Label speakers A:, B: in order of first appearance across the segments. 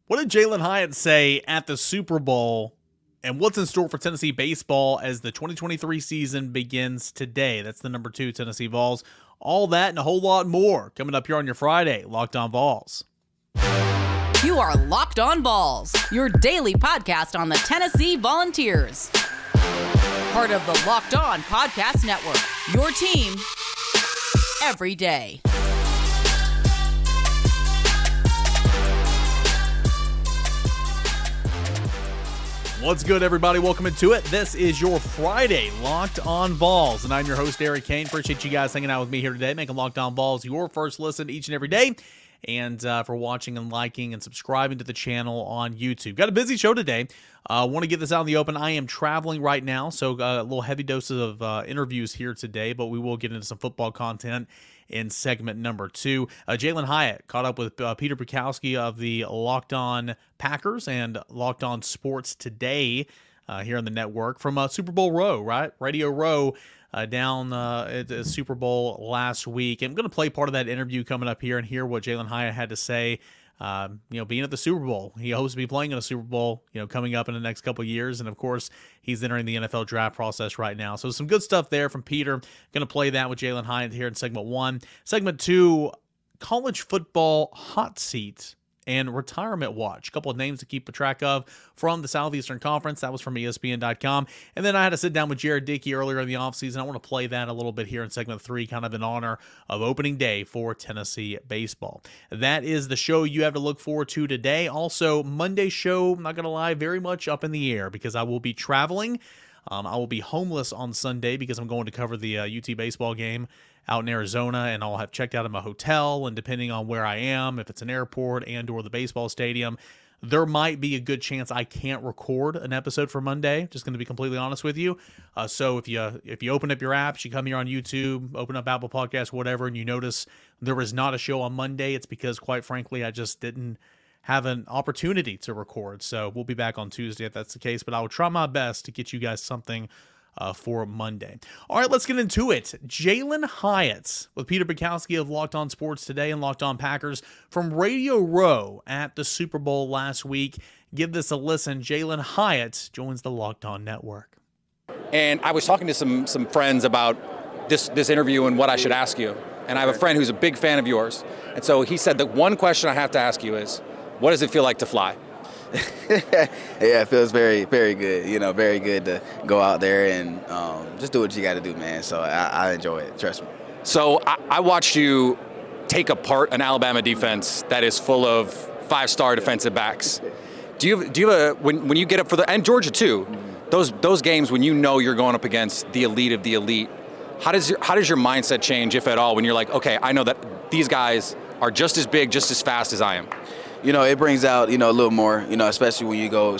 A: What did Jalin Hyatt say at the Super Bowl, and what's in store for Tennessee baseball as the 2023 season begins today? That's the number 2 Tennessee Vols. All that and a whole lot more coming up here on your Friday, Locked On Vols.
B: You are Locked On Vols, your daily podcast on the Tennessee Volunteers. Part of the Locked On Podcast Network, your team every day.
A: What's good, everybody? Welcome into it. This is your Friday Locked On Vols, and I'm your host, Eric Kane. Appreciate you guys hanging out with me here today, making Locked On Vols your first listen each and every day, and for watching and liking and subscribing to the channel on YouTube. Got a busy show today. Want to get this out in the open. I am traveling right now, so a little heavy doses of interviews here today, but we will get into some football content in segment number 2. Jalin Hyatt caught up with Peter Bukowski of the Locked On Packers and Locked On Sports Today here on the network from Super Bowl Row, right? Radio Row down at the Super Bowl last week. I'm going to play part of that interview coming up here and hear what Jalin Hyatt had to say. Being at the Super Bowl, he hopes to be playing in a Super Bowl, coming up in the next couple of years. And of course, he's entering the NFL draft process right now. So some good stuff there from Peter. Going to play that with Jalin Hyatt here in segment 1. Segment 2, college football hot seat and retirement watch. A couple of names to keep a track of from the Southeastern Conference. That was from ESPN.com. And then I had to sit down with Jared Dickey earlier in the offseason. I want to play that a little bit here in segment 3, kind of in honor of opening day for Tennessee baseball. That is the show you have to look forward to today. Also, Monday's show, I'm not going to lie, very much up in the air because I will be traveling. I will be homeless on Sunday because I'm going to cover the UT baseball game out in Arizona, and I'll have checked out of my hotel, and depending on where I am, if it's an airport and or the baseball stadium, there might be a good chance I can't record an episode for Monday. Just going to be completely honest with you. So if you open up your apps, you come here on YouTube, open up Apple Podcasts, whatever, and you notice there is not a show on Monday, it's because, quite frankly, I just didn't have an opportunity to record. So we'll be back on Tuesday if that's the case, but I will try my best to get you guys something for Monday. All right, let's get into it. Jalin Hyatt with Peter Bukowski of Locked On Sports Today and Locked On Packers from Radio Row at the Super Bowl last week. Give this a listen. Jalin Hyatt joins the Locked On Network.
C: And I was talking to some friends about this interview and what I should ask you. And I have a friend who's a big fan of yours. And so he said that one question I have to ask you is, what does it feel like to fly?
D: Yeah, it feels very, very good. Very good to go out there and just do what you got to do, man. So I enjoy it. Trust me.
C: So I watched you take apart an Alabama defense that is full of 5-star defensive backs. Do you have when you get up for and Georgia too, those games when you're going up against the elite of the elite, how does your mindset change, if at all, when you're like, okay, I know that these guys are just as big, just as fast as I am?
D: It brings out, a little more, especially when you're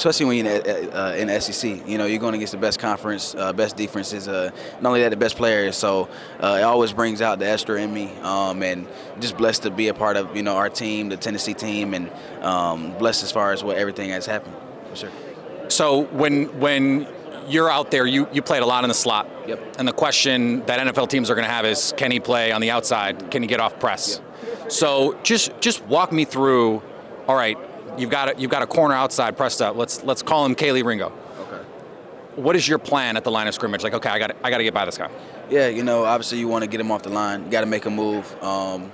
D: in the SEC. You're going against the best conference, best defenses, not only that, the best players. So it always brings out the extra in me. And just blessed to be a part of, our team, the Tennessee team, and blessed as far as what everything has happened, for sure.
C: So when you're out there, you played a lot in the slot.
D: Yep.
C: And the question that NFL teams are going to have is, can he play on the outside? Can he get off press?
D: Yep.
C: So just walk me through. All right, you've got a corner outside pressed up. Let's call him Kelee Ringo.
D: Okay.
C: What is your plan at the line of scrimmage? Like, okay, I got to get by this guy.
D: Yeah, obviously you want to get him off the line. You got to make a move. And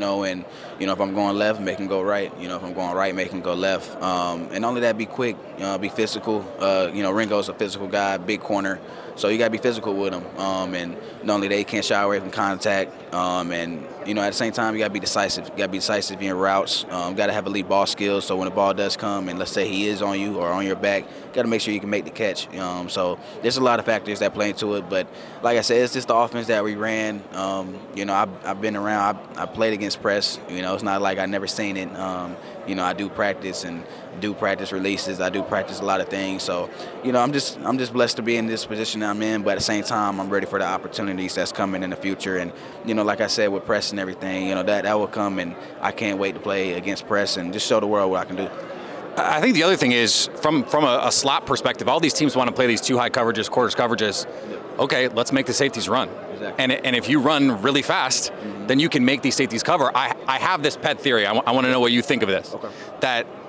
D: if I'm going left, make him go right. If I'm going right, make him go left. And only that, be quick. Be physical. Ringo's a physical guy, big corner. So you got to be physical with him. And not only that, you can't shy away from contact. And at the same time, you got to be decisive. You got to be decisive in your routes. Got to have elite ball skills. So when the ball does come, and let's say he is on you or on your back, got to make sure you can make the catch. So there's a lot of factors that play into it. But like I said, it's just the offense that we ran. I've been around. I played against press. It's not like I never seen it. I do practice and do practice releases. I do practice a lot of things. So, I'm just blessed to be in this position I'm in. But at the same time, I'm ready for the opportunities that's coming in the future. And, like I said, with press and everything, that will come. And I can't wait to play against press and just show the world what I can do.
C: I think the other thing is, from a slot perspective, all these teams want to play these 2 high coverages, quarters coverages. Okay, let's make the safeties run.
D: Exactly.
C: And if you run really fast, then you can make these safeties cover. I have this pet theory. I want to know what you think of this.
D: Okay.
C: That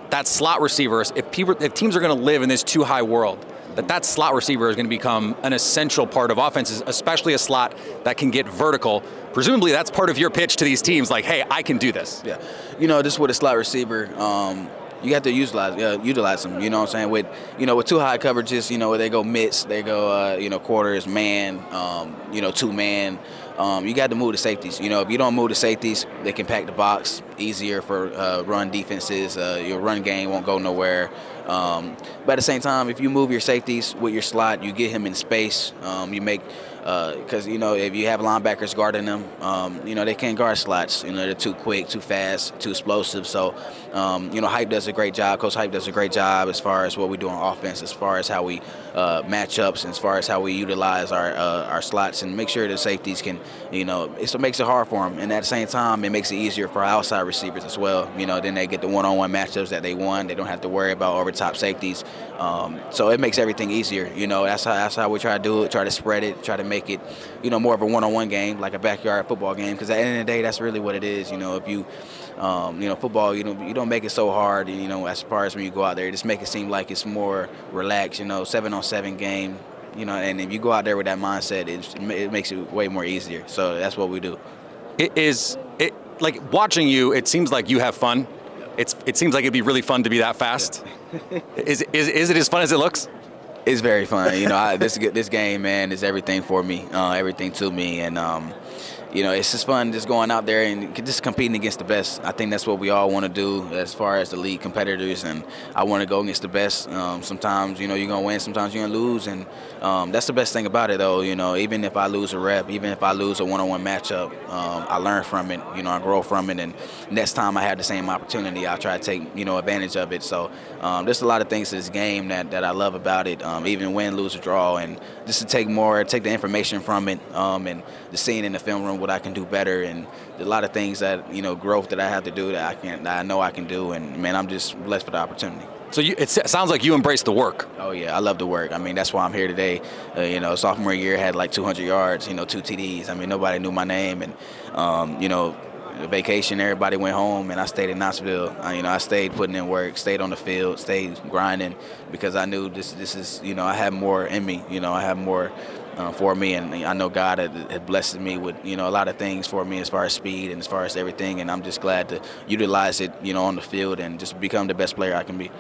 C: that slot receiver, if teams are going to live in this too high world, that slot receiver is going to become an essential part of offenses, especially a slot that can get vertical. Presumably that's part of your pitch to these teams, like, hey, I can do this.
D: Yeah. Just with a slot receiver, you have to utilize them. You know what I'm saying? With too high coverages, where they go mitts, they go, quarters, man, 2-man. You got to move the safeties. If you don't move the safeties, they can pack the box easier for run defenses. Your run game won't go nowhere. But at the same time, if you move your safeties with your slot, you get him in space. You make because if you have linebackers guarding them, they can't guard slots. They're too quick, too fast, too explosive. So, Hype does a great job. Coach Hype does a great job as far as what we do on offense, as far as how we match ups, and as far as how we utilize our slots and make sure the safeties can, it makes it hard for them. And at the same time, it makes it easier for our outside receivers as well. Then they get the one-on-one matchups that they want. They don't have to worry about over top safeties. So it makes everything easier. That's how we try to do it. Try to spread it. Try to make it, more of a one-on-one game, like a backyard football game. Because at the end of the day, that's really what it is. If you, football, you don't make it so hard. As far as when you go out there, just make it seem like it's more relaxed. 7-on-7 game. And if you go out there with that mindset, it makes it way more easier. So that's what we do.
C: Like watching you, it seems like you have fun. It seems like it'd be really fun to be that fast. Yeah. Is it as fun as it looks?
D: It's very fun. This game, man, is everything for me, everything to me, and it's just fun just going out there and just competing against the best. I think that's what we all want to do as far as the league competitors, and I want to go against the best. Sometimes, you're going to win, sometimes you're going to lose, and that's the best thing about it, though. Even if I lose a rep, even if I lose a one-on-one matchup, I learn from it, I grow from it, and next time I have the same opportunity, I'll try to take, advantage of it. So there's a lot of things to this game that I love about it, even win, lose, or draw, and just to take the information from it, and the scene in the film room, what I can do better, and a lot of things that growth that I have to do that I know I can do, and man, I'm just blessed for the opportunity.
C: So it sounds like you embrace the work.
D: Oh yeah, I love the work. That's why I'm here today. Sophomore year had like 200 yards, 2 TDs. Nobody knew my name, and vacation, everybody went home, and I stayed in Knoxville. I stayed putting in work, stayed on the field, stayed grinding, because I knew this is I have more in me. I have more for me, and I know God had blessed me with a lot of things for me as far as speed and as far as everything, and I'm just glad to utilize it on the field and just become the best player I can be.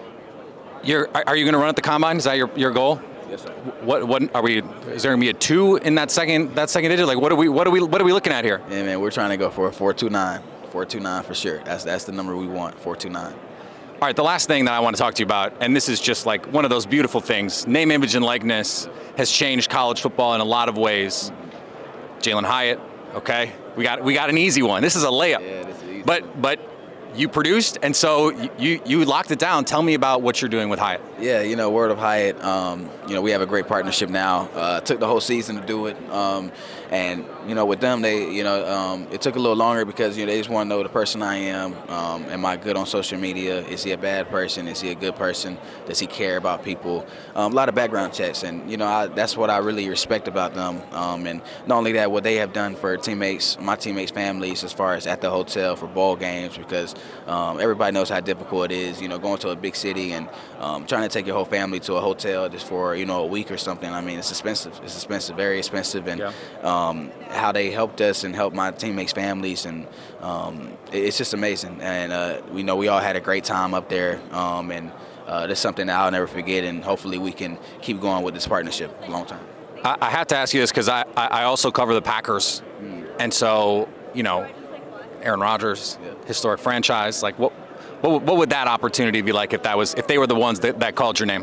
C: Are you going to run at the combine? Is that your goal?
D: Yes, sir.
C: What are we? Is there going to be a 2 in that second digit? Like what are we looking at here?
D: Yeah, man, we're trying to go for a 4.29. 4.29 for sure. That's the number we want. 4.29.
C: All right, the last thing that I want to talk to you about, and this is just like one of those beautiful things, name, image, and likeness has changed college football in a lot of ways. Jalin Hyatt, okay? We got an easy one. This is a layup.
D: Yeah, this is easy.
C: But you produced, and so you locked it down. Tell me about what you're doing with Hyatt.
D: Yeah, word of Hyatt, we have a great partnership now. Took the whole season to do it. And, with them, they, it took a little longer because, they just want to know the person I am. Am I good on social media? Is he a bad person? Is he a good person? Does he care about people? A lot of background checks. And, that's what I really respect about them. And not only that, what they have done for my teammates' families as far as at the hotel for bowl games, because everybody knows how difficult it is, going to a big city and trying to take your whole family to a hotel just for, a week or something. It's expensive. It's expensive, very expensive. And how they helped us and helped my teammates' families, and it's just amazing. And we all had a great time up there, and that's something that I'll never forget. And hopefully we can keep going with this partnership a long time.
C: I have to ask you this because I also cover the Packers, and so Aaron Rodgers, historic franchise. Like what would that opportunity be like if they were the ones that called your name?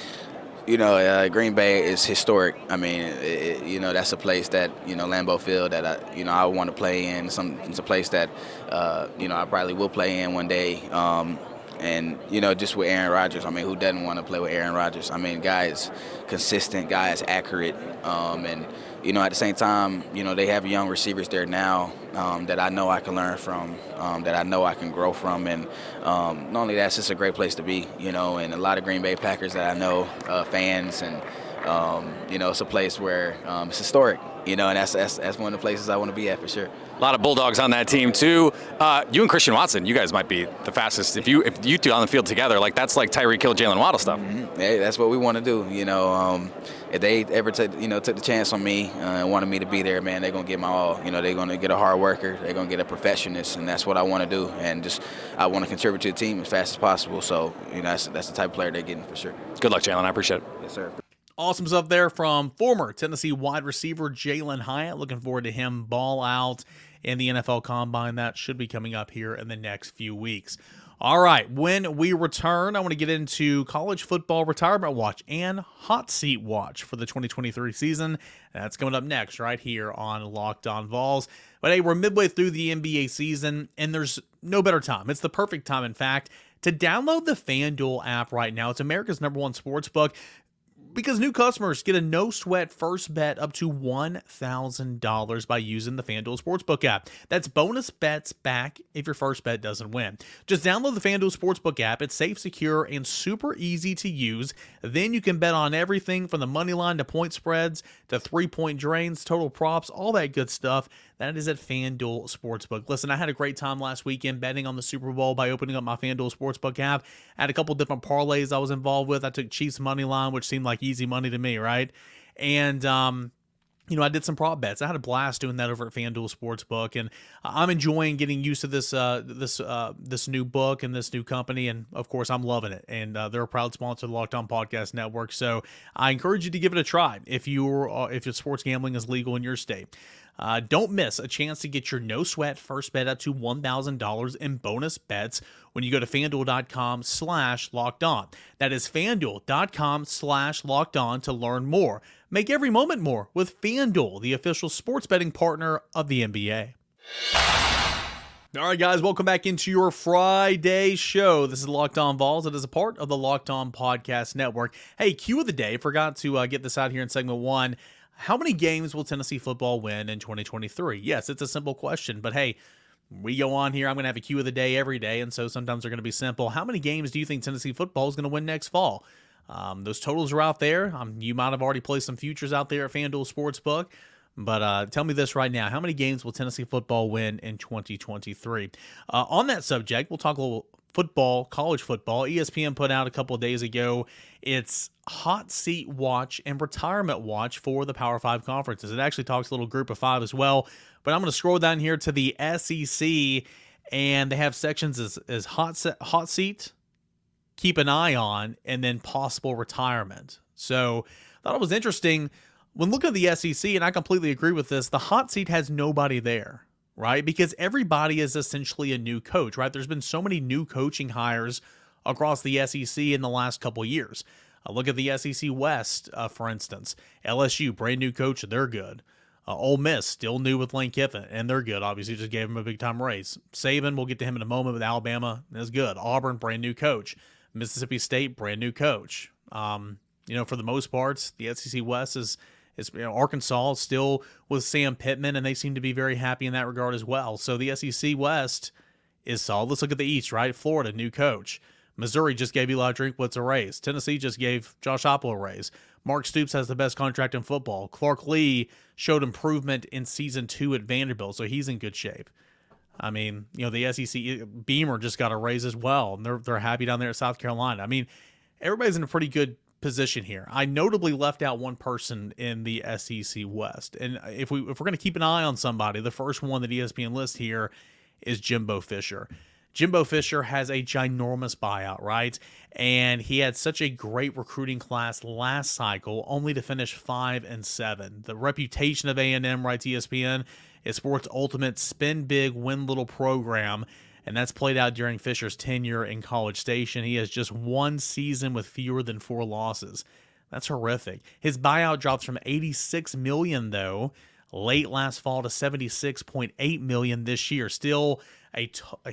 D: Green Bay is historic. That's a place that, Lambeau Field that I want to play in. It's a place that, I probably will play in one day. And, just with Aaron Rodgers, who doesn't want to play with Aaron Rodgers? Guy is consistent, guy is accurate. And, at the same time, they have young receivers there now that I know I can learn from, that I know I can grow from. And not only that, it's just a great place to be, and a lot of Green Bay Packers that I know, fans and It's a place where it's historic, and that's one of the places I want to be at for sure.
C: A lot of Bulldogs on that team too. You and Christian Watson, you guys might be the fastest. If you two on the field together, like that's like Tyreek Hill, Jalen Waddle stuff.
D: Mm-hmm. Hey, that's what we want to do. If they ever took the chance on me and wanted me to be there, man, they're gonna get my all. They're gonna get a hard worker. They're gonna get a perfectionist, and that's what I want to do. And I want to contribute to the team as fast as possible. So that's the type of player they're getting for sure.
C: Good luck, Jalen. I appreciate it.
D: Yes, sir.
A: Awesome stuff there from former Tennessee wide receiver Jalin Hyatt. Looking forward to him ball out in the NFL Combine. That should be coming up here in the next few weeks. All right, when we return, I want to get into college football retirement watch and hot seat watch for the 2023 season. That's coming up next right here on Locked On Vols. But hey, we're midway through the NBA season, and there's no better time. It's the perfect time, in fact, to download the FanDuel app right now. It's America's #1 sports book, because new customers get a no-sweat first bet up to $1,000 by using the FanDuel Sportsbook app. That's bonus bets back if your first bet doesn't win. Just download the FanDuel Sportsbook app. It's safe, secure, and super easy to use. Then you can bet on everything from the money line to point spreads to three-point drains, total props, all that good stuff. That is at FanDuel Sportsbook. Listen, I had a great time last weekend betting on the Super Bowl by opening up my FanDuel Sportsbook app. I had a couple different parlays I was involved with. I took Chiefs money line, which seemed like easy money to me, right? And I did some prop bets. I had a blast doing that over at FanDuel Sportsbook, and I'm enjoying getting used to this new book and this new company, and of course I'm loving it. And they're a proud sponsor of the Locked On Podcast Network, so I encourage you to give it a try if your sports gambling is legal in your state. Don't miss a chance to get your no-sweat first bet up to $1,000 in bonus bets when you go to FanDuel.com/LockedOn. That is FanDuel.com/LockedOn to learn more. Make every moment more with FanDuel, the official sports betting partner of the NBA. All right, guys, welcome back into your Friday show. This is Locked On Vols. It is a part of the Locked On Podcast Network. Hey, cue of the day. Forgot to get this out here in segment 1. How many games will Tennessee football win in 2023? Yes, it's a simple question, but hey, we go on here. I'm going to have a cue of the day every day, and so sometimes they're going to be simple. How many games do you think Tennessee football is going to win next fall? Those totals are out there. You might have already placed some futures out there at FanDuel Sportsbook, but tell me this right now. How many games will Tennessee football win in 2023? On that subject, we'll talk a little football, college football. ESPN put out a couple of days ago its hot seat watch and retirement watch for the Power 5 conferences. It actually talks a little group of 5 as well, but I'm going to scroll down here to the SEC, and they have sections as hot seat, keep an eye on, and then possible retirement. So I thought it was interesting when looking at the SEC, and I completely agree with this, the hot seat has nobody there, right? Because everybody is essentially a new coach, right? There's been so many new coaching hires across the SEC in the last couple years. Look at the SEC West, for instance. LSU, brand new coach, they're good. Ole Miss, still new with Lane Kiffin, and they're good. Obviously, just gave him a big-time raise. Saban, we'll get to him in a moment with Alabama, is good. Auburn, brand new coach. Mississippi State, brand new coach. For the most part, the SEC West is Arkansas still with Sam Pittman, and they seem to be very happy in that regard as well. So the SEC West is solid. Let's look at the East, right? Florida, new coach. Missouri just gave Eli Drinkwitz a raise. Tennessee just gave Josh Heupel a raise. Mark Stoops has the best contract in football. Clark Lee showed improvement in Season 2 at Vanderbilt, so he's in good shape. I mean, the SEC, Beamer just got a raise as well, and they're happy down there at South Carolina. I mean, everybody's in a pretty good position here. I notably left out one person in the SEC West, and if we're going to keep an eye on somebody, the first one that ESPN lists here is Jimbo Fisher. Jimbo Fisher has a ginormous buyout, right? And he had such a great recruiting class last cycle, only to finish 5-7. The reputation of A&M, writes ESPN, is sports' ultimate spend big, win little program, and that's played out during Fisher's tenure in College Station. He has just one season with fewer than 4 losses. That's horrific. His buyout drops from $86 million, though, late last fall to $76.8 million this year. Still a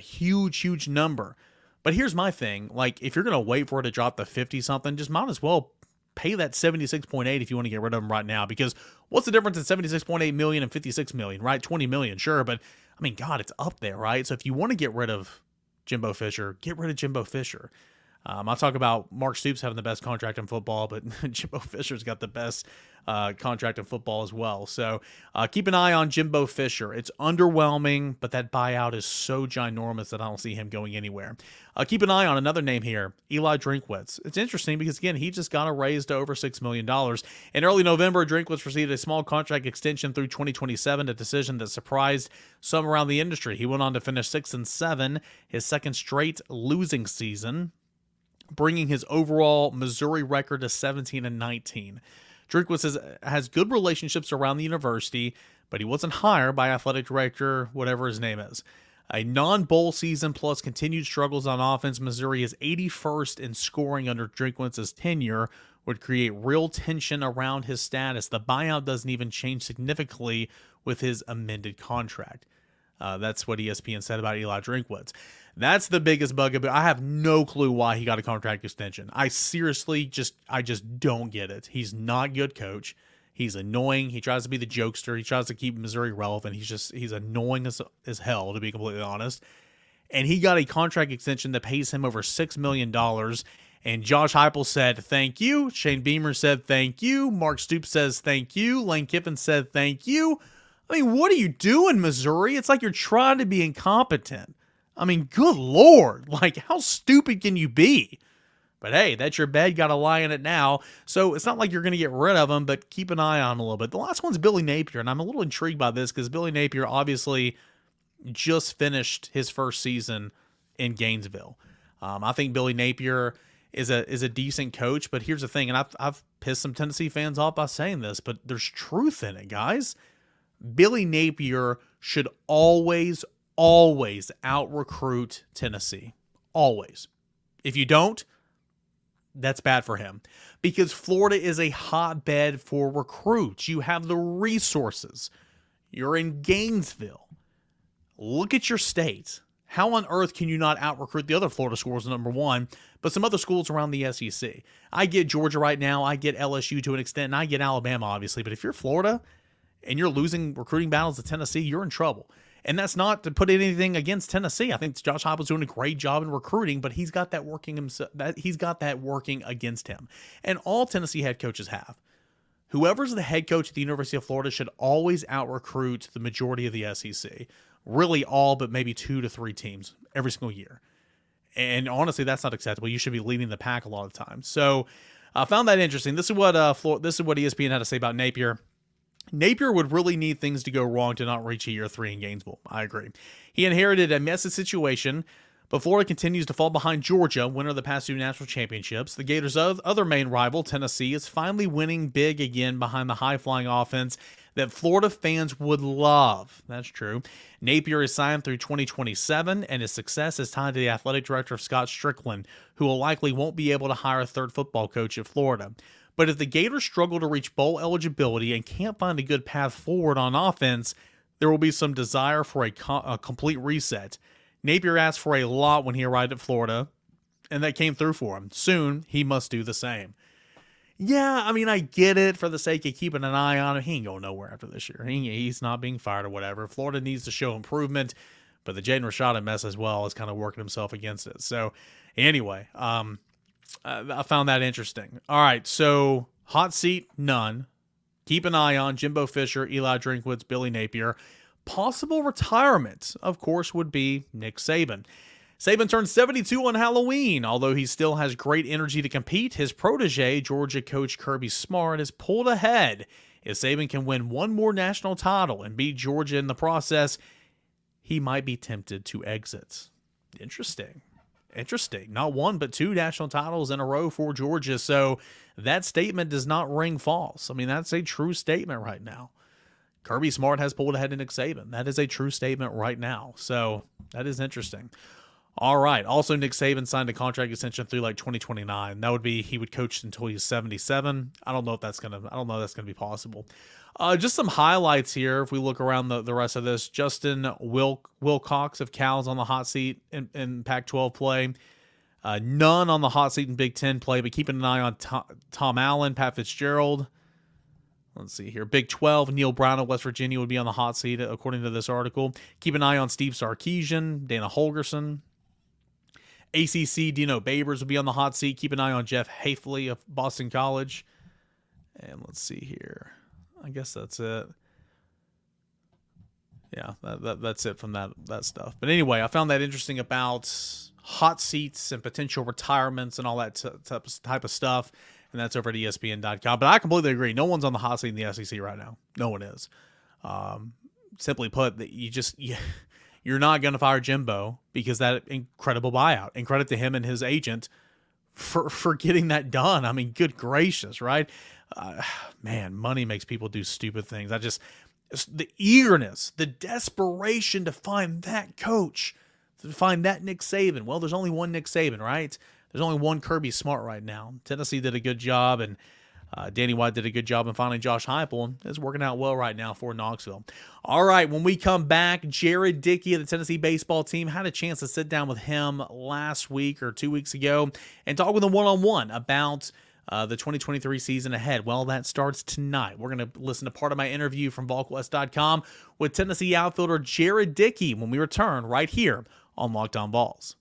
A: huge number. But here's my thing. Like, if you're going to wait for it to drop to 50-something, just might as well pay that $76.8 if you want to get rid of him right now. Because what's the difference in $76.8 million and $56 million, right? $20 million, sure. But, I mean, God, it's up there, right? So if you want to get rid of Jimbo Fisher, get rid of Jimbo Fisher. I'll talk about Mark Stoops having the best contract in football, but Jimbo Fisher's got the best contract in football as well. So keep an eye on Jimbo Fisher. It's underwhelming, but that buyout is so ginormous that I don't see him going anywhere. Keep an eye on another name here, Eli Drinkwitz. It's interesting because, again, he just got a raise to over $6 million. In early November, Drinkwitz received a small contract extension through 2027, a decision that surprised some around the industry. He went on to finish 6-7, his second straight losing season, bringing his overall Missouri record to 17-19. Drinkwitz has good relationships around the university, but he wasn't hired by athletic director, whatever his name is. A non-bowl season plus continued struggles on offense, Missouri is 81st in scoring under Drinkwitz's tenure, would create real tension around his status. The buyout doesn't even change significantly with his amended contract. That's what ESPN said about Eli Drinkwitz. That's the biggest bugaboo. I have no clue why he got a contract extension. I just don't get it. He's not a good coach. He's annoying. He tries to be the jokester. He tries to keep Missouri relevant. He's annoying as hell, to be completely honest. And he got a contract extension that pays him over $6 million. And Josh Heupel said, thank you. Shane Beamer said, thank you. Mark Stoops says, thank you. Lane Kiffin said, thank you. I mean, what are you doing, Missouri? It's like you're trying to be incompetent. I mean, good Lord. Like, how stupid can you be? But hey, that's your bed. Got to lie in it now. So it's not like you're going to get rid of him, but keep an eye on him a little bit. The last one's Billy Napier, and I'm a little intrigued by this because Billy Napier obviously just finished his first season in Gainesville. I think Billy Napier is a decent coach, but here's the thing, and I've pissed some Tennessee fans off by saying this, but there's truth in it, guys. Billy Napier should always out-recruit Tennessee. Always. If you don't, that's bad for him. Because Florida is a hotbed for recruits. You have the resources. You're in Gainesville. Look at your state. How on earth can you not out-recruit the other Florida schools, number one, but some other schools around the SEC? I get Georgia right now. I get LSU to an extent, and I get Alabama, obviously. But if you're Florida and you're losing recruiting battles to Tennessee, you're in trouble. And that's not to put anything against Tennessee. I think Josh Heupel's doing a great job in recruiting, but he's got that working himself. He's got that working against him. And all Tennessee head coaches have. Whoever's the head coach at the University of Florida should always out-recruit the majority of the SEC. Really all but maybe 2 to 3 teams every single year. And honestly, that's not acceptable. You should be leading the pack a lot of times. So I found that interesting. This is what ESPN had to say about Napier. Napier would really need things to go wrong to not reach a year 3 in Gainesville. I agree. He inherited a messy situation, but Florida continues to fall behind Georgia, winner of the past 2 national championships. The Gators' other main rival, Tennessee, is finally winning big again behind the high-flying offense that Florida fans would love. That's true. Napier is signed through 2027, and his success is tied to the athletic director of Scott Strickland, who will likely won't be able to hire a third football coach at Florida. But if the Gators struggle to reach bowl eligibility and can't find a good path forward on offense, there will be some desire for a complete reset. Napier asked for a lot when he arrived at Florida, and that came through for him. Soon, he must do the same. Yeah, I mean, I get it for the sake of keeping an eye on him. He ain't going nowhere after this year. He's not being fired or whatever. Florida needs to show improvement, but the Jaden Rashada mess as well is kind of working himself against it. So anyway, I found that interesting. All right, so hot seat, none. Keep an eye on Jimbo Fisher, Eli Drinkwitz, Billy Napier. Possible retirement, of course, would be Nick Saban. Saban turned 72 on Halloween. Although he still has great energy to compete, his protege, Georgia coach Kirby Smart, has pulled ahead. If Saban can win one more national title and beat Georgia in the process, he might be tempted to exit. Interesting. Not 1, but 2 national titles in a row for Georgia. So that statement does not ring false. I mean, that's a true statement right now. Kirby Smart has pulled ahead of Nick Saban. That is a true statement right now. So that is interesting. All right. Also, Nick Saban signed a contract extension through like 2029. That would be he would coach until he's 77. I don't know if that's gonna be possible. Just some highlights here. If we look around the rest of this, Justin Wilcox of Cal's on the hot seat in Pac-12 play. None on the hot seat in Big Ten play, but keeping an eye on Tom Allen, Pat Fitzgerald. Let's see here. Big 12, Neil Brown of West Virginia would be on the hot seat, according to this article. Keep an eye on Steve Sarkisian, Dana Holgorsen. ACC, Dino Babers will be on the hot seat. Keep an eye on Jeff Hafley of Boston College. And let's see here. I guess that's it. Yeah, that's it from that stuff. But anyway, I found that interesting about hot seats and potential retirements and all that type of stuff. And that's over at ESPN.com. But I completely agree. No one's on the hot seat in the SEC right now. No one is. Simply put, that you're not going to fire Jimbo because that incredible buyout. And credit to him and his agent for getting that done. I mean, good gracious, right? Man, money makes people do stupid things. The eagerness, the desperation to find that coach, to find that Nick Saban. Well, there's only one Nick Saban, right? There's only one Kirby Smart right now. Tennessee did a good job, and Danny White did a good job in finding Josh Heupel, and it's working out well right now for Knoxville. All right, when we come back, Jared Dickey of the Tennessee baseball team, had a chance to sit down with him last week or 2 weeks ago and talk with him one-on-one about the 2023 season ahead. Well, that starts tonight. We're going to listen to part of my interview from VolQuest.com with Tennessee outfielder Jared Dickey when we return right here on Locked On Vols.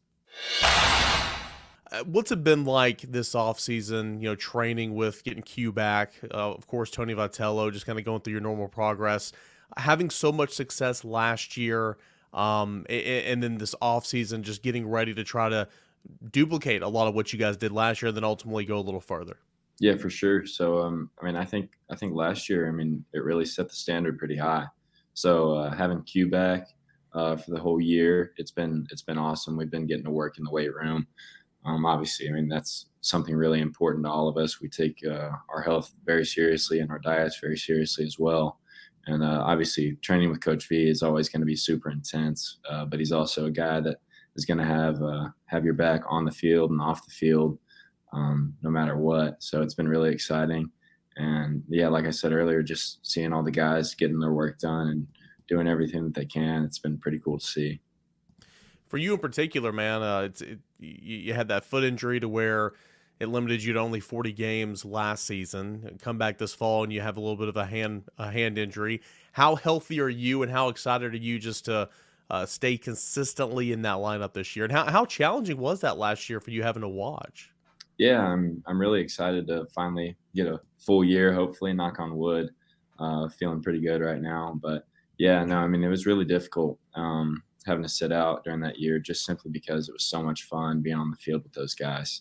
E: What's it been like this offseason, training with getting Q back? Of course, Tony Vitello, just kind of going through your normal progress. Having so much success last year, and then this offseason, just getting ready to try to duplicate a lot of what you guys did last year and then ultimately go a little further.
F: Yeah, for sure. So, I think last year, it really set the standard pretty high. So having Q back for the whole year, it's been awesome. We've been getting to work in the weight room. Obviously, that's something really important to all of us. We take our health very seriously and our diets very seriously as well. And obviously, training with Coach V is always going to be super intense, but he's also a guy that is going to have your back on the field and off the field, no matter what. So it's been really exciting. And yeah, like I said earlier, just seeing all the guys getting their work done and doing everything that they can, it's been pretty cool to see.
E: For you in particular, man, you had that foot injury to where it limited you to only 40 games last season. Come back this fall and you have a little bit of a hand injury. How healthy are you, and how excited are you just to stay consistently in that lineup this year? And how challenging was that last year for you having to watch?
F: Yeah, I'm really excited to finally get a full year, hopefully, knock on wood. Feeling pretty good right now. But yeah, no, it was really difficult having to sit out during that year, just simply because it was so much fun being on the field with those guys.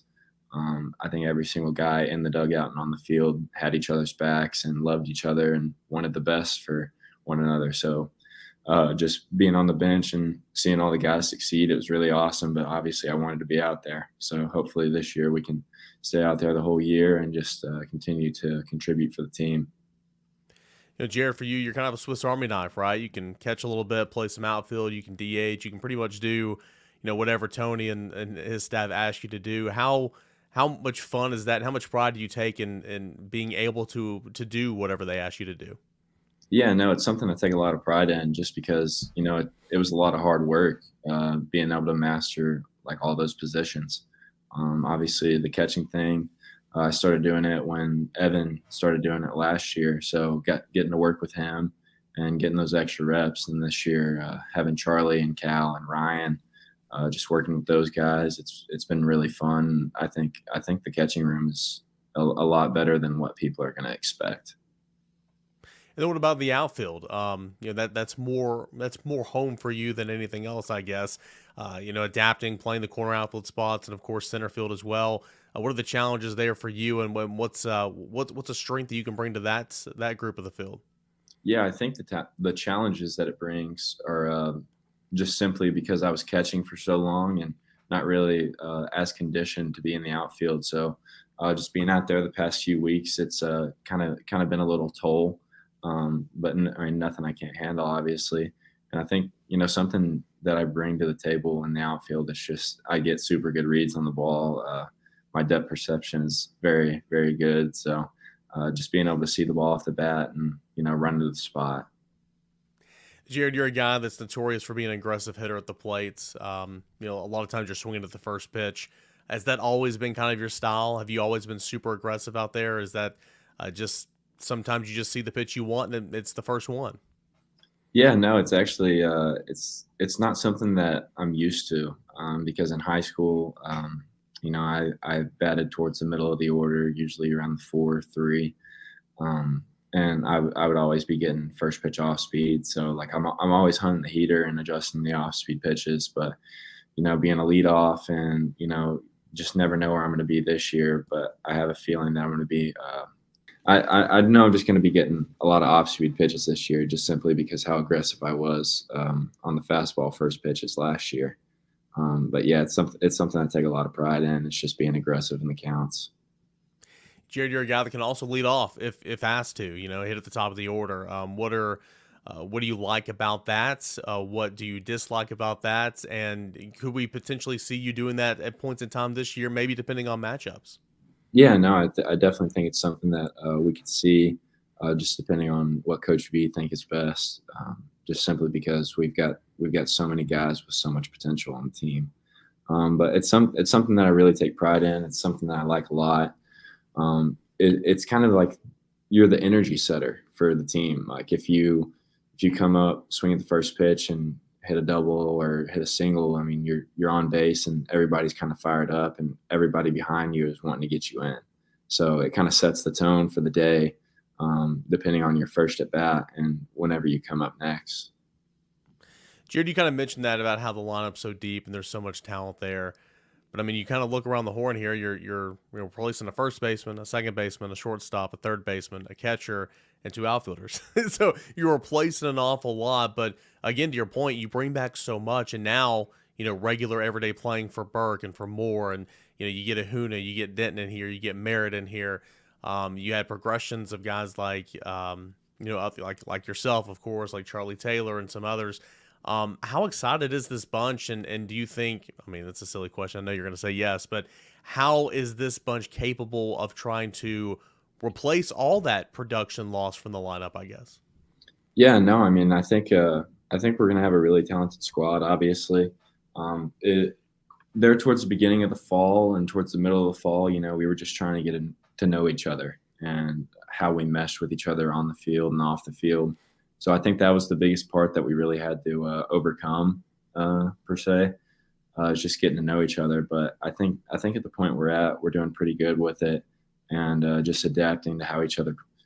F: I think every single guy in the dugout and on the field had each other's backs and loved each other and wanted the best for one another. So just being on the bench and seeing all the guys succeed, it was really awesome. But obviously I wanted to be out there. So hopefully this year we can stay out there the whole year and just continue to contribute for the team.
E: Jared, for you, you're kind of a Swiss Army knife, right? You can catch a little bit, play some outfield, you can DH, you can pretty much do, whatever Tony and his staff ask you to do. How much fun is that? How much pride do you take in being able to do whatever they ask you to do?
F: Yeah, no, it's something I take a lot of pride in, just because, it was a lot of hard work being able to master like all those positions. Obviously the catching thing, I started doing it when Evan started doing it last year. So getting to work with him and getting those extra reps. And this year, having Charlie and Cal and Ryan, just working with those guys, it's been really fun. I think the catching room is a lot better than what people are going to expect.
E: And then what about the outfield? That's more home for you than anything else, I guess. Adapting, playing the corner outfield spots, and of course center field as well. What are the challenges there for you, and what's a strength that you can bring to that group of the field?
F: Yeah, I think the challenges that it brings are just simply because I was catching for so long and not really as conditioned to be in the outfield. So just being out there the past few weeks, it's kind of been a little toll. But nothing I can't handle, obviously. And I think, something that I bring to the table in the outfield is just I get super good reads on the ball. My depth perception is very, very good. So just being able to see the ball off the bat and, run to the spot.
E: Jared, you're a guy that's notorious for being an aggressive hitter at the plate. A lot of times you're swinging at the first pitch. Has that always been kind of your style? Have you always been super aggressive out there? Is that just sometimes you just see the pitch you want and it's the first one?
F: Yeah, no, it's actually it's not something that I'm used to because in high school, I batted towards the middle of the order, usually around the 4-3, and I would always be getting first pitch off speed. So like I'm always hunting the heater and adjusting the off speed pitches, but being a leadoff and just never know where I'm going to be this year. But I have a feeling that I'm going to be. I know I'm just going to be getting a lot of off-speed pitches this year, just simply because how aggressive I was on the fastball first pitches last year. But yeah, it's something I take a lot of pride in. It's just being aggressive in the counts.
E: Jared, you're a guy that can also lead off if asked to, hit at the top of the order. What do you like about that? What do you dislike about that? And could we potentially see you doing that at points in time this year, maybe depending on matchups?
F: Yeah, no, I definitely think it's something that we could see, just depending on what Coach V think is best. Just simply because we've got so many guys with so much potential on the team. But it's something that I really take pride in. It's something that I like a lot. It's kind of like you're the energy setter for the team. Like if you come up, swing at the first pitch, and hit a double or hit a single, I mean, you're on base and everybody's kind of fired up and everybody behind you is wanting to get you in. So it kind of sets the tone for the day, depending on your first at bat and whenever you come up next.
E: Jared, you kind of mentioned that about how the lineup's so deep and there's so much talent there. But I mean, you kind of look around the horn here. You're replacing a first baseman, a second baseman, a shortstop, a third baseman, a catcher, and 2 outfielders. So you're replacing an awful lot. But again, to your point, you bring back so much, and now regular everyday playing for Burke and for Moore, and you get Ahuna, you get Denton in here, you get Merritt in here. You had progressions of guys like like yourself, of course, like Charlie Taylor and some others. How excited is this bunch? And do you think, I mean, that's a silly question. I know you're going to say yes, but how is this bunch capable of trying to replace all that production loss from the lineup, I guess?
F: Yeah, no, I mean, I think we're going to have a really talented squad, obviously. There towards the beginning of the fall and towards the middle of the fall, we were just trying to get to know each other and how we meshed with each other on the field and off the field. So I think that was the biggest part that we really had to overcome, per se, is just getting to know each other. But I think at the point we're at, we're doing pretty good with it, and just adapting to how each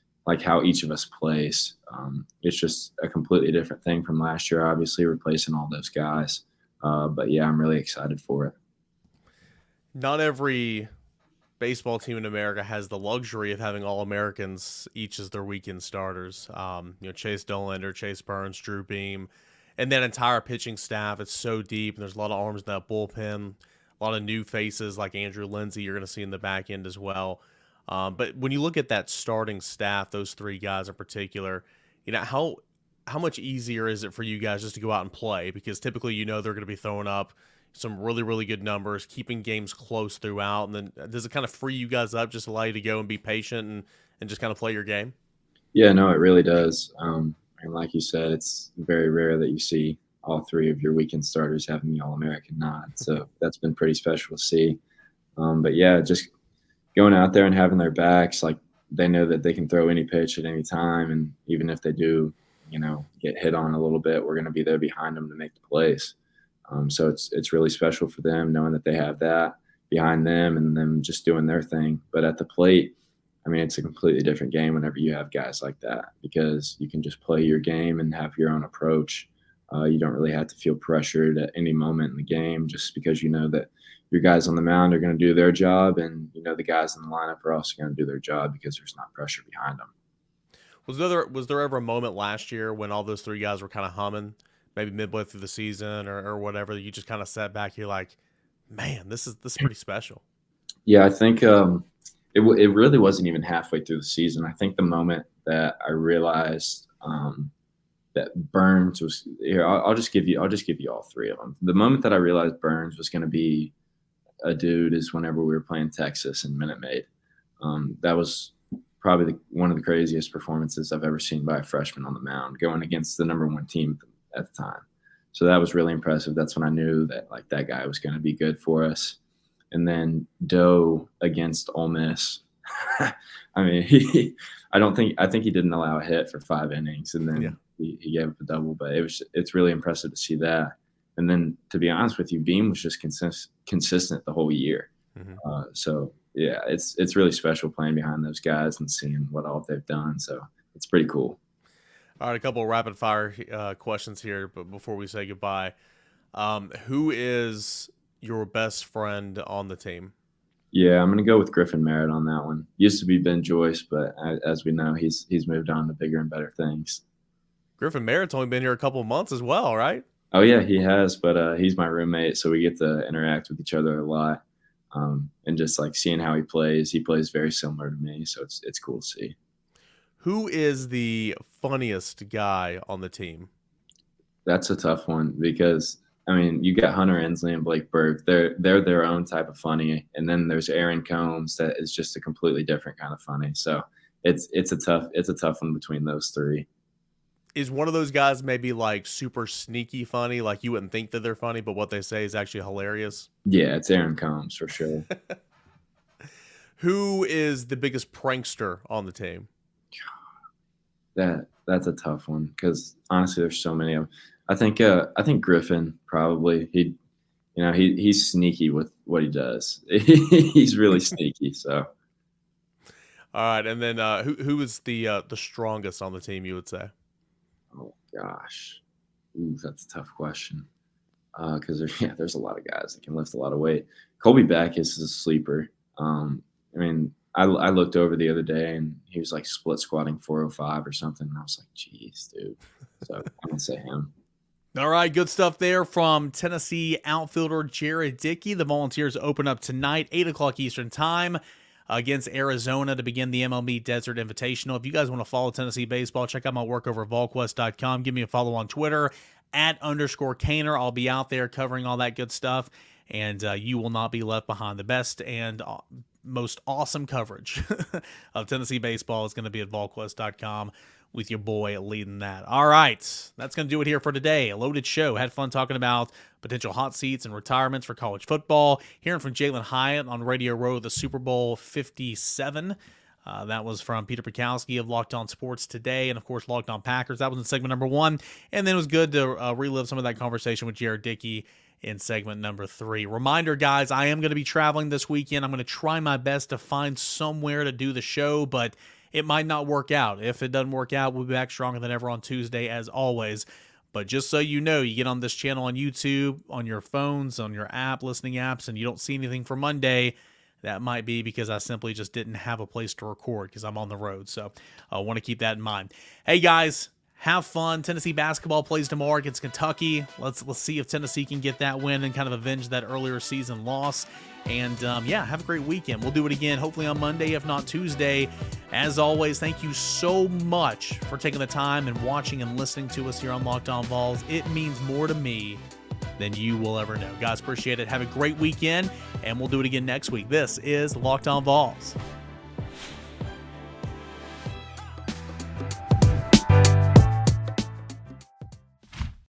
F: of us plays. It's just a completely different thing from last year, obviously replacing all those guys. But yeah, I'm really excited for it.
E: Not every baseball team in America has the luxury of having All-Americans each as their weekend starters. Chase Dollander, Chase Burns, Drew Beam, and that entire pitching staff. It's so deep, and there's a lot of arms in that bullpen, a lot of new faces like Andrew Lindsay you're going to see in the back end as well. But when you look at that starting staff, those 3 guys in particular, how much easier is it for you guys just to go out and play? Because typically they're going to be throwing up some really, really good numbers, keeping games close throughout. And then does it kind of free you guys up, just allow you to go and be patient and just kind of play your game?
F: Yeah, no, it really does. And like you said, it's very rare that you see all 3 of your weekend starters having the All-American nod. So that's been pretty special to see. But yeah, just going out there and having their backs, like they know that they can throw any pitch at any time. And even if they do, get hit on a little bit, we're going to be there behind them to make the plays. So it's really special for them knowing that they have that behind them and them just doing their thing. But at the plate, I mean, it's a completely different game whenever you have guys like that, because you can just play your game and have your own approach. You don't really have to feel pressured at any moment in the game, just because you know that your guys on the mound are going to do their job, and the guys in the lineup are also going to do their job because there's not pressure behind them.
E: Was there ever a moment last year when all those 3 guys were kind of humming, maybe midway through the season or whatever, you just kind of sat back, you're like, man, this is pretty special?
F: Yeah, I think it really wasn't even halfway through the season. I think the moment that I realized that Burns was here, I'll just give you all 3 of them. The moment that I realized Burns was going to be a dude is whenever we were playing Texas in Minute Maid. That was probably one of the craziest performances I've ever seen by a freshman on the mound, going against the number 1 team at the time. So that was really impressive. That's when I knew that that guy was going to be good for us. And then Doe against Ole Miss. I mean, I think he didn't allow a hit for 5 innings, and then he gave up a double, but it's really impressive to see that. And then, to be honest with you, Beam was just consistent the whole year. So yeah, it's really special playing behind those guys and seeing what all they've done. So it's pretty cool.
E: All right, a couple of rapid fire questions here, but before we say goodbye, who is your best friend on the team?
F: Yeah, I'm gonna go with Griffin Merritt on that one. Used to be Ben Joyce, but as we know, he's moved on to bigger and better things.
E: Griffin Merritt's only been here a couple of months as well, right?
F: Oh yeah, he has, but he's my roommate, so we get to interact with each other a lot. And just like seeing how he plays very similar to me, so it's cool to see.
E: Who is the funniest guy on the team?
F: That's a tough one because I mean you got Hunter Ensley and Blake Burke. They're their own type of funny, and then there's Aaron Combs that is just a completely different kind of funny. So it's a tough one between those three.
E: Is one of those guys maybe like super sneaky funny, like you wouldn't think that they're funny, but what they say is actually hilarious?
F: Yeah, it's Aaron Combs for sure.
E: Who is the biggest prankster on the team?
F: That's a tough one because honestly, there's so many of them. I think Griffin probably. He's sneaky with what he does. He's really sneaky. So.
E: All right, and then who is the strongest on the team? You would say.
F: Oh gosh, that's a tough question. Because there's a lot of guys that can lift a lot of weight. Colby Backus is a sleeper. I mean, I looked over the other day and he was like split squatting 405 or something. And I was like, geez, dude. So I'm gonna say him.
A: All right, good stuff there from Tennessee outfielder Jared Dickey. The Volunteers open up tonight, 8 o'clock Eastern time, against Arizona to begin the MLB Desert Invitational. If you guys want to follow Tennessee baseball, check out my work over at VolQuest.com. Give me a follow on Twitter @_Caner. I'll be out there covering all that good stuff, and you will not be left behind. The best and most awesome coverage of Tennessee baseball is going to be at VolQuest.com with your boy leading that. All right, that's going to do it here for today. A loaded show. Had fun talking about potential hot seats and retirements for college football. Hearing from Jalen Hyatt on Radio Row, the Super Bowl 57. That was from Peter Bukowski of Locked On Sports Today, and of course Locked On Packers. That was in segment number 1, and then it was good to relive some of that conversation with Jared Dickey in segment number 3. Reminder, guys, I am going to be traveling this weekend. I'm going to try my best to find somewhere to do the show, but it might not work out. If it doesn't work out, we'll be back stronger than ever on Tuesday, as always. But just so you know, you get on this channel on YouTube, on your phones, on your listening apps, and you don't see anything for Monday, that might be because I simply just didn't have a place to record because I'm on the road. So I want to keep that in mind. Hey, guys, have fun. Tennessee basketball plays tomorrow against Kentucky. Let's see if Tennessee can get that win and kind of avenge that earlier season loss. And, have a great weekend. We'll do it again, hopefully on Monday, if not Tuesday. As always, thank you so much for taking the time and watching and listening to us here on Locked On Vols. It means more to me than you will ever know. Guys, appreciate it. Have a great weekend, and we'll do it again next week. This is Locked On Vols.